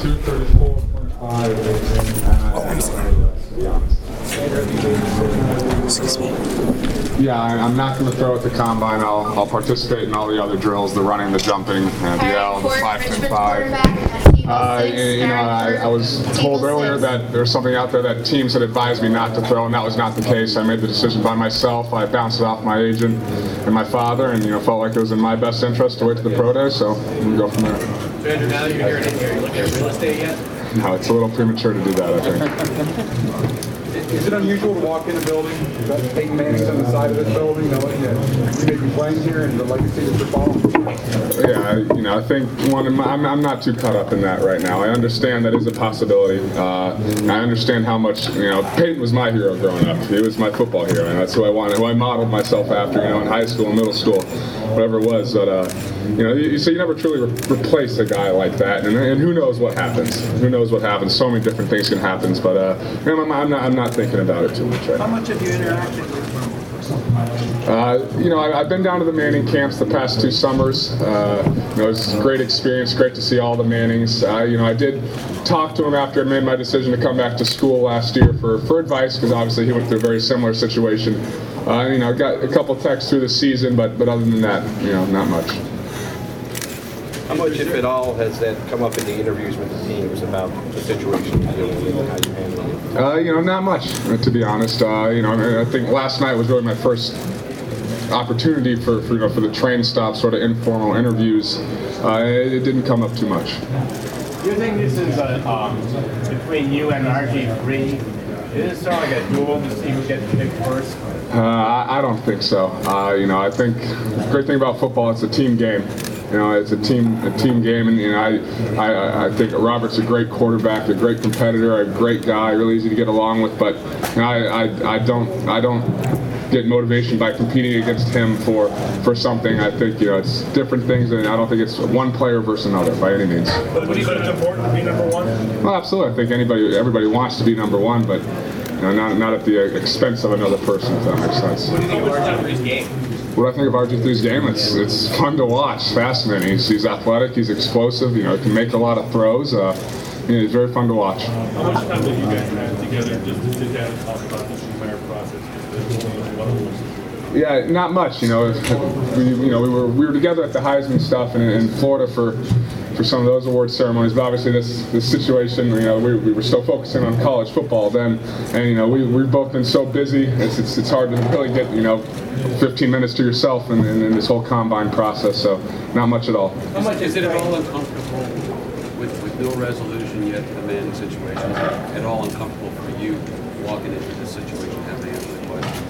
Excuse me. Yeah, I'm not going to throw at the combine. I'll participate in all the other drills, the running, the jumping, the yell, the 5-10-5. I was told earlier that there's something out there that teams had advised me not to throw, and that was not the case. I made the decision by myself. I bounced it off my agent and my father, and felt like it was in my best interest to wait to the pro day, so we'll go from there. Andrew, now that you're here in here, you looking at real estate yet? No, it's a little premature to do that, I think. Is it unusual to walk in a building that Peyton Manning's on the side of this building, knowing that you may be playing here and the legacy that you're following? Yeah, I think I'm not too caught up in that right now. I understand that is a possibility. I understand how much, Peyton was my hero growing up. He was my football hero, and that's who I wanted, who I modeled myself after, in high school and middle school, whatever it was. But, so you never truly replace a guy like that, and who knows what happens. Who knows what happens. So many different things can happen, but I'm not thinking about it too much right now. How much have you interacted with him? I've been down to the Manning camps the past 2 summers. It was a great experience, great to see all the Mannings. I did talk to him after I made my decision to come back to school last year for advice, because obviously he went through a very similar situation. I got a couple texts through the season, but other than that, not much. How much, if at all, has that come up in the interviews with the teams about the situation you're dealing with and how you handle it? Not much, to be honest. I think last night was really my first opportunity for the train stop, sort of informal interviews. It didn't come up too much. Do you think this is between you and RG3? Is it sort of like a duel to see who gets picked first? I don't think so. I think the great thing about football, it's a team game. It's a team game, and I think Robert's a great quarterback, a great competitor, a great guy, really easy to get along with. But I don't get motivation by competing against him for something. I think it's different things, and I don't think it's one player versus another by any means. But it's important to be number one. Well, absolutely. I think everybody wants to be number one, but not at the expense of another person, if that makes sense. What do you think of RG3's game? What I think of RG3's game, it's fun to watch, fascinating. He's athletic, he's explosive, can make a lot of throws. He's very fun to watch. How much time did you guys have together just to sit down and talk about this entire process? Yeah, not much. We were together at the Heisman stuff in Florida for some of those award ceremonies, but obviously this situation, we were still focusing on college football then, and we've both been so busy. It's hard to really get 15 minutes to yourself in this whole combine process. So not much at all. How much is it at all uncomfortable with no resolution yet to the Manning situation? At all uncomfortable for you walking into this situation, having to answer the questions?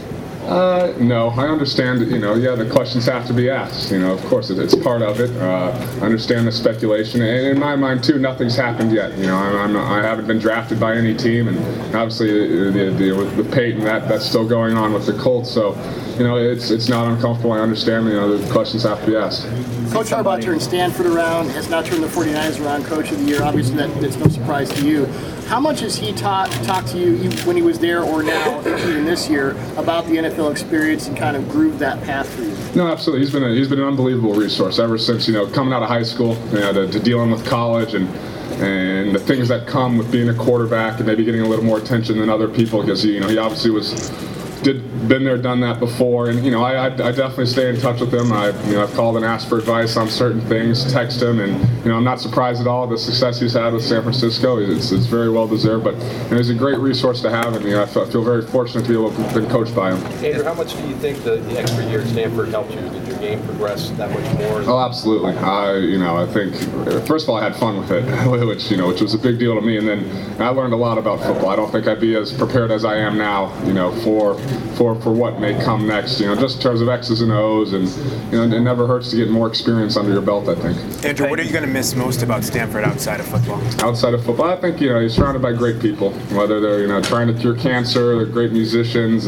No, I understand. The questions have to be asked. Of course, it's part of it. I understand the speculation, and in my mind too, nothing's happened yet. I haven't been drafted by any team, and obviously with Peyton, that's still going on with the Colts. So, it's not uncomfortable. I understand. The questions have to be asked. Coach Harbaugh turned Stanford around, has now turned the 49ers around, Coach of the Year. Obviously, that's no surprise to you. How much has he talked to you when he was there or now, even this year, about the NFL experience and kind of grooved that path for you? No, absolutely. He's been an unbelievable resource ever since coming out of high school, to dealing with college and the things that come with being a quarterback and maybe getting a little more attention than other people, because he obviously been there, done that before, and I definitely stay in touch with him. I've called and asked for advice on certain things, text him, and I'm not surprised at all the success he's had with San Francisco. It's very well deserved, but he's a great resource to have, and I feel very fortunate to be able to have been coached by him. Andrew, how much do you think the extra year at Stanford helped you? Did your game progress that much more? Oh, absolutely. I think first of all I had fun with it, which was a big deal to me, and then I learned a lot about football. I don't think I'd be as prepared as I am now, for what may come next, just in terms of X's and O's, and it never hurts to get more experience under your belt, I think. Andrew, what are you going to miss most about Stanford outside of football? Outside of football, I think you're surrounded by great people, whether they're trying to cure cancer, they're great musicians,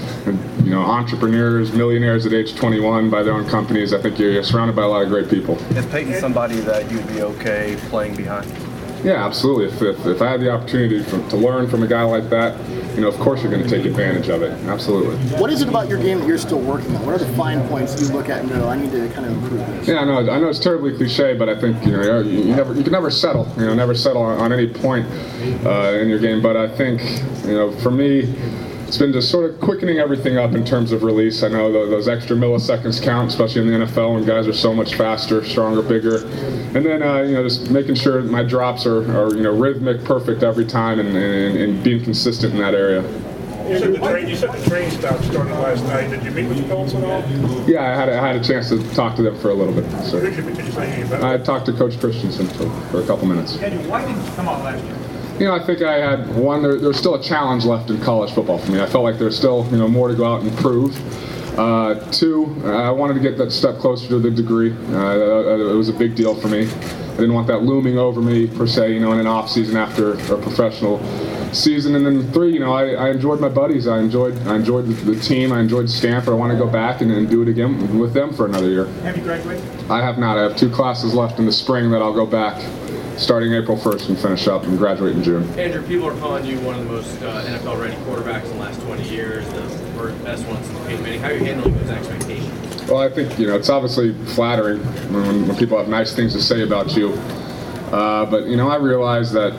entrepreneurs, millionaires at age 21 by their own companies. I think you're surrounded by a lot of great people. Is Peyton somebody that you'd be okay playing behind? Yeah, absolutely. If I had the opportunity to learn from a guy like that, of course you're going to take advantage of it. Absolutely. What is it about your game that you're still working on? What are the fine points you look at and go, I need to kind of improve this? Yeah, I know it's terribly cliche, but I think you can never settle. Never settle on any point in your game. But I think for me, it's been just sort of quickening everything up in terms of release. I know those extra milliseconds count, especially in the NFL when guys are so much faster, stronger, bigger. And then just making sure my drops are rhythmic, perfect every time, and being consistent in that area. You said the train stop started last night. Did you meet with the Colts at all? Yeah, I had a chance to talk to them for a little bit. So. Did you say anything about it? I talked to Coach Christensen for a couple minutes. Why didn't you come out last year? I think I had one. There's still a challenge left in college football for me. I felt like there's still more to go out and prove. Two, I wanted to get that step closer to the degree. It was a big deal for me. I didn't want that looming over me per se, in an off season after a professional season. And then three, I enjoyed my buddies. I enjoyed the team. I enjoyed Stanford. I want to go back and do it again with them for another year. Have you graduated? I have not. I have 2 classes left in the spring that I'll go back starting April 1st and finish up and graduate in June. Andrew, people are calling you one of the most NFL-ready quarterbacks in the last 20 years, the best one since Peyton Manning. How are you handling those expectations? Well, I think, it's obviously flattering when people have nice things to say about you. But, I realize that,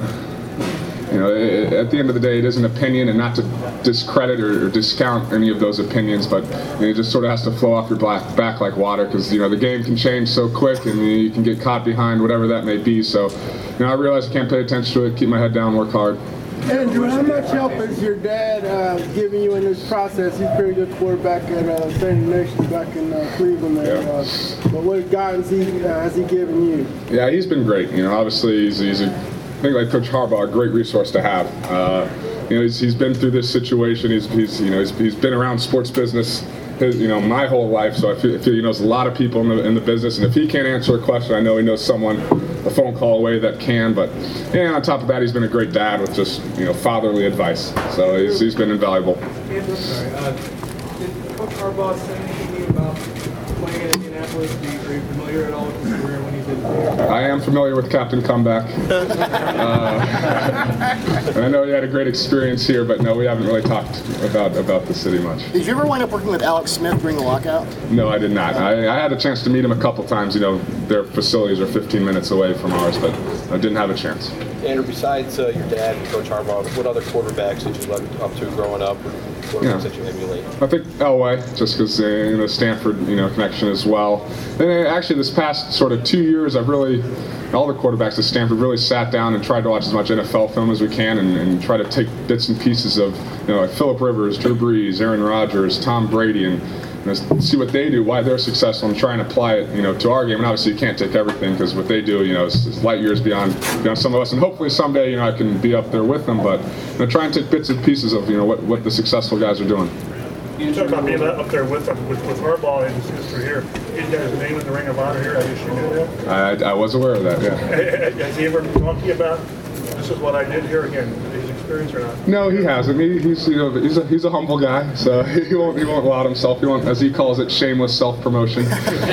at the end of the day, it is an opinion, and not to discredit or discount any of those opinions, but it just sort of has to flow off your back like water, because the game can change so quick, and you can get caught behind whatever that may be. So, I realize I can't pay attention to it, keep my head down, work hard. Andrew, how much help is your dad giving you in this process? He's a pretty good quarterback at St. Nation back in Cleveland. But what guidance has he given you? Yeah, he's been great. Obviously he's I think like Coach Harbaugh, a great resource to have. He's been through this situation. He's been around sports business my whole life. So I feel he knows a lot of people in the business. And if he can't answer a question, I know he knows someone a phone call away that can. But on top of that, he's been a great dad with just fatherly advice. So he's been invaluable. Did Coach Harbaugh say anything to you about playing in Indianapolis? Are you familiar at all with his career when he did there? I am familiar with Captain Comeback. I know he had a great experience here, but no, we haven't really talked about the city much. Did you ever wind up working with Alex Smith during the lockout? No, I did not. I had a chance to meet him a couple times. Their facilities are 15 minutes away from ours, but I didn't have a chance. Andrew, besides your dad and Coach Harbaugh, what other quarterbacks did you look up to growing up, or quarterbacks that you emulate? I think Elway, just because the Stanford connection as well. And actually, this past sort of 2 years, all the quarterbacks at Stanford really sat down and tried to watch as much NFL film as we can, and try to take bits and pieces of like Phillip Rivers, Drew Brees, Aaron Rodgers, Tom Brady, and see what they do, why they're successful, and try and apply it, to our game. And obviously, you can't take everything, because what they do, is light years beyond some of us. And hopefully someday, I can be up there with them. But try and take bits and pieces of what the successful guys are doing. You talk about being up there with Harbaugh and his history here. He's got his name in the Ring of Honor here. I guess you knew that. I was aware of that. Yeah. Has he ever talked to you about this is what I did here again? His experience or not? No, he hasn't. He's a humble guy, so he won't laud himself. He won't, as he calls it, shameless self-promotion.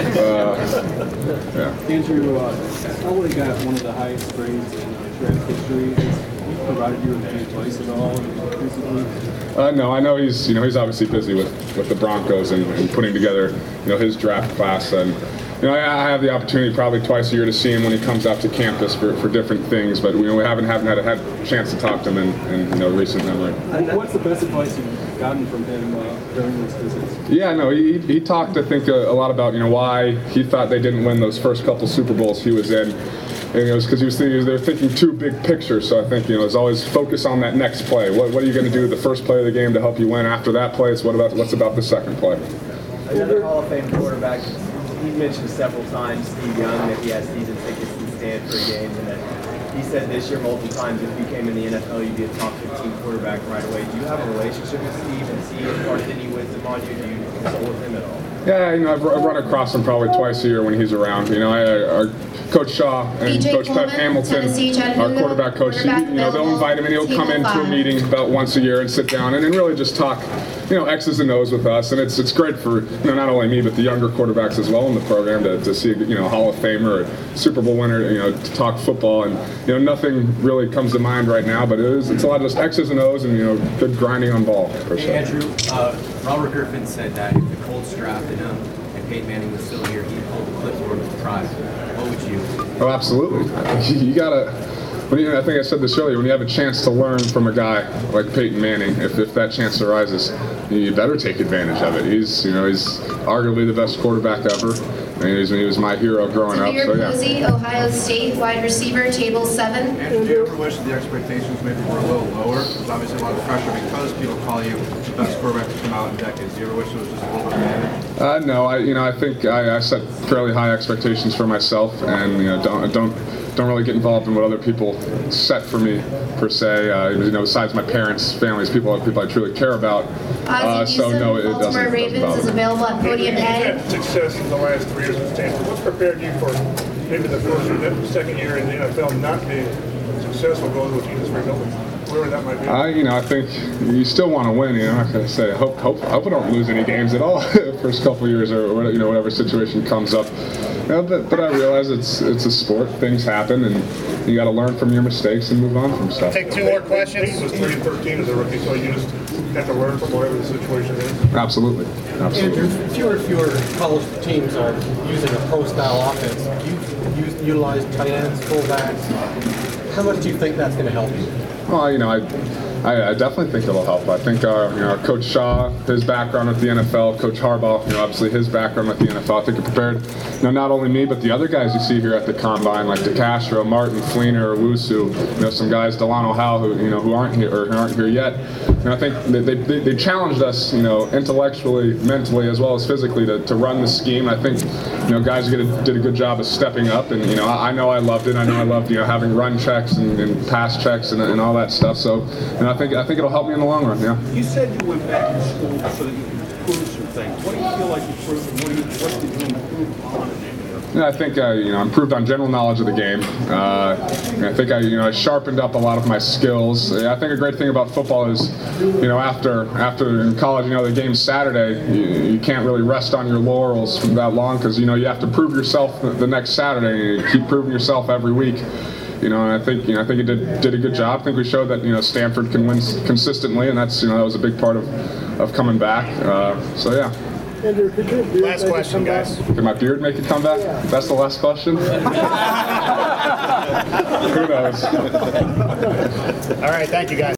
Yeah. Andrew, Elway got one of the highest grades in draft history. Has he provided you with any advice at all recently? No, I know he's obviously busy with the Broncos and putting together his draft class, and I have the opportunity probably twice a year to see him when he comes out to campus for different things, but we haven't had a chance to talk to him in recent memory. What's the best advice you've gotten from him during these visits? Yeah, no, he talked, I think, a lot about why he thought they didn't win those first couple Super Bowls he was in. And it was because they're thinking too big picture. So I think it's always focus on that next play. What are you going to do the first play of the game to help you win? After that play, it's what's about the second play. Another Hall of Fame quarterback. He mentioned several times, Steve Young, that he has season tickets to Stanford games, and that he said this year multiple times, if you came in the NFL, you'd be a top 15 quarterback right away. Do you have a relationship with Steve, and has he imparted any wisdom on you? Do you consult with him at all? Yeah, I've run across him probably twice a year when he's around. Coach Shaw and BJ Coach Coleman, Pep Hamilton, Tennessee, our Chattanooga, quarterback coach, quarterback they'll invite him and he'll come table into a 5. meeting about once a year and sit down and really just talk, X's and O's with us. And it's great for, not only me, but the younger quarterbacks as well in the program to see, a Hall of Famer or Super Bowl winner, to talk football. And, nothing really comes to mind right now, but it's a lot of just X's and O's and, good grinding on ball, per se. Hey, Andrew, Robert Griffin said that if the Colts drafted him and Peyton Manning was still here, he'd hold the clipboard with pride. What would you? Oh, absolutely. You gotta. I think I said this earlier. When you have a chance to learn from a guy like Peyton Manning, if that chance arises, you better take advantage of it. He's arguably the best quarterback ever. He was my hero growing up. So yeah. Posey, Ohio State, wide receiver, table 7. And do you ever wish the expectations maybe were a little lower? There's obviously a lot of pressure because people call you the best quarterback to come out in decades. Do you ever wish it was just a little bit managed? No, I think I set fairly high expectations for myself, and don't really get involved in what other people set for me per se. Besides my parents, families, people I truly care about. So no, it doesn't. Baltimore Ravens is available at Podium You've A. had success in the last 3 years at Stanford. What's prepared you for maybe the first or second year in the NFL not being successful going to a team that's rebuilding? Wherever that might be. I think you still want to win. I'm not going to say. I hope we don't lose any games at all the first couple of years or whatever situation comes up. But I realize it's a sport. Things happen, and you got to learn from your mistakes and move on from stuff. Take 2 more questions. He was 3-13 as a rookie, so you just have to learn from whatever the situation is. Absolutely. Andrew, fewer and fewer college teams are using a pro-style offense. You utilize tight ends, fullbacks. How much do you think that's going to help you? Well, I definitely think it'll help. I think our Coach Shaw, his background with the NFL, Coach Harbaugh, obviously his background with the NFL, I think it prepared, not only me, but the other guys you see here at the Combine, like DeCastro, Martin, Fleener, Owusu, some guys, Delano Howell, who aren't here yet. And I think they challenged us, intellectually, mentally, as well as physically to run the scheme. I think, guys did a good job of stepping up, and I know I loved it. I know I loved having run checks and pass checks and all that stuff. So, I think it'll help me in the long run. Yeah. You said you went back to school so that you could improve some things. What do you feel like you improved, and what did you improve on? I think improved on general knowledge of the game. I think I sharpened up a lot of my skills. I think a great thing about football is, after in college, the game's Saturday. You can't really rest on your laurels for that long because you have to prove yourself the next Saturday. You keep proving yourself every week. And I think it did a good job. I think we showed that Stanford can win consistently, and that's that was a big part of coming back. So yeah. Andrew, could your beard last question, guys. Can my beard make a comeback? Yeah. That's the last question? Who knows? All right, thank you, guys.